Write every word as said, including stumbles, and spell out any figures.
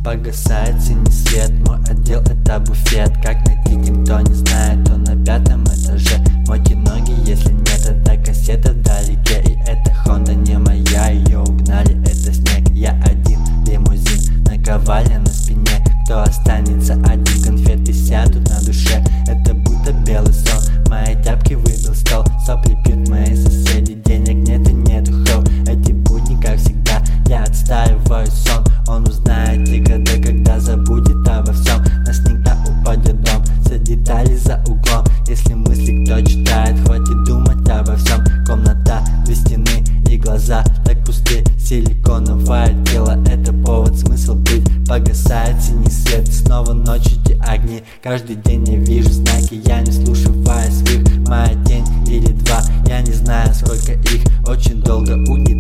Погасает синий свет, мой отдел это буфет. Как найти, никто не знает, он на пятом этаже. Мойте ноги, если нет, это кассета вдалеке. И эта Honda не моя, ее угнали, это снег. Я один, лимузин, наковальня на спине. Кто останется один, конфеты сядут на душе. Это будто белый сон, мои тяпки выбил стол. Сопли пьют мои соседи, денег нет и нету хоу. Эти будни, как всегда, я отстаиваю сон. Он узнает и когда, когда забудет обо всем. На снега упадет дом, все детали за углом. Если мысли кто читает, хватит думать обо всем. Комната, две стены и глаза так пусты. Силиконовое тело, это повод, смысл быть. Погасает синий свет, снова ночь, эти огни. Каждый день я вижу знаки, я не слушаю своих. Моя день или два, я не знаю сколько их. Очень долго угнетает